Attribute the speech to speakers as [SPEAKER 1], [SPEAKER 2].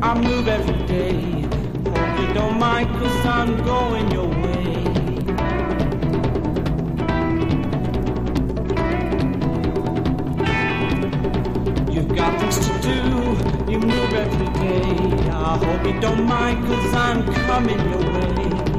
[SPEAKER 1] I move every day. Hope you don't mind, 'cause I'm going your way. You've got things to do, you move every day. I hope you don't mind, 'cause I'm coming your way.